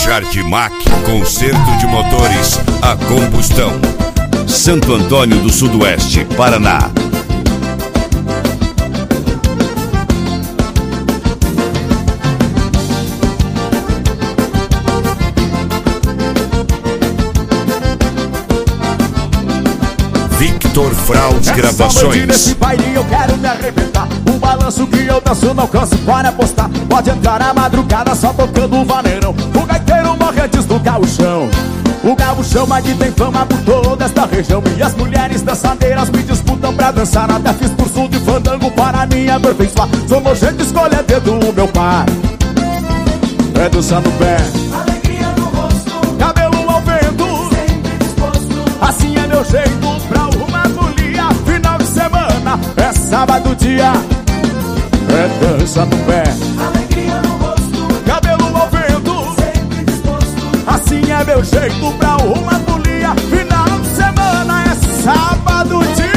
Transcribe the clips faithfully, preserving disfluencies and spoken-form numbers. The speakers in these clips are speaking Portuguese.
Jardimac, conserto de motores a combustão. Santo Antônio do Sudoeste, Paraná. Victor Fraus Gravações. Nesse baile eu quero me arrebentar. O balanço que eu danço não canso para apostar. Pode entrar a madrugada só tocando o vaneirão. O gaiteiro morre antes do gauchão. O gauchão aqui tem fama por toda esta região. E as mulheres dançadeiras me disputam pra dançar. Até fiz curso de fandango para me aperfeiçoar. Sou nojento, escolha dedo o meu pai. É dançar no pé, alegria no rosto, cabelo ao vento, sempre disposto. assim é meu jeito pra uma folia. Final de semana é sábado dia. É dança no pé, Alegria no rosto, cabelo ao vento, sempre disposto. assim é meu jeito pra uma folia. Final de semana é sábado dia.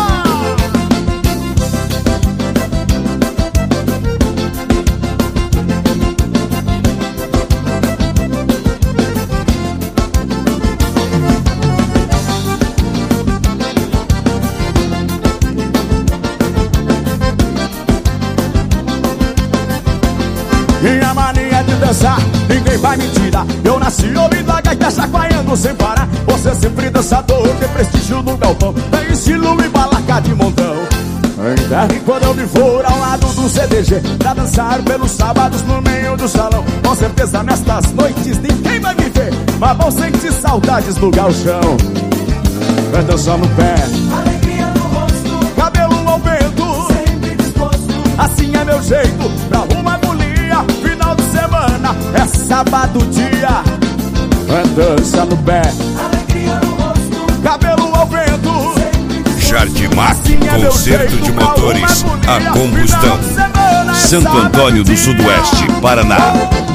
Minha mania de dançar, ninguém vai me tirar. Eu nasci ouvindo a gaita chacoalhando sem parar. Você sempre dançador, tem prestígio no galpão. Tem estilo e balaca de montão. Enterre quando eu me for ao lado do C D G, pra dançar pelos sábados no meio do salão. Com certeza nestas noites ninguém vai me ver, mas vão sentir saudades do gauchão. Vai dançar no pé, Alegria no rosto, cabelo ao vento, sempre disposto. assim é meu jeito pra uma folia. Final de semana é sábado dia. É dança no pé, Alegria no rosto, cabelo ao vento, sempre disposto. Jardimac, assim é meu conserto jeito de pra motores uma folia. a combustão. Final de semana é Santo sábado Antônio do dia. Sudoeste, Paraná.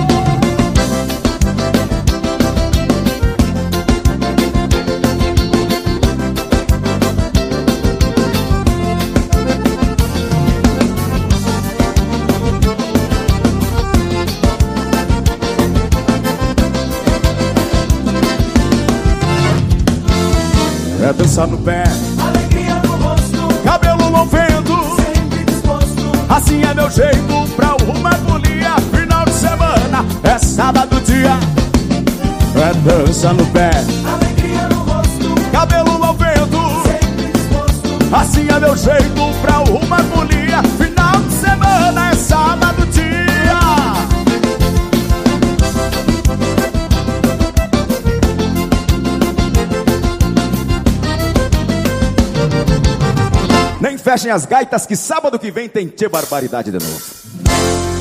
É dançar no pé, Alegria no rosto, cabelo ao vento, sempre disposto. assim é meu jeito pra uma folia. Final de semana é sábado dia. É dança no pé, Alegria no rosto, cabelo ao vento, sempre disposto. assim é meu jeito pra uma folia. Final de semana é sábado dia. Nem fechem as gaitas que sábado que vem tem Tchê Barbaridade de novo.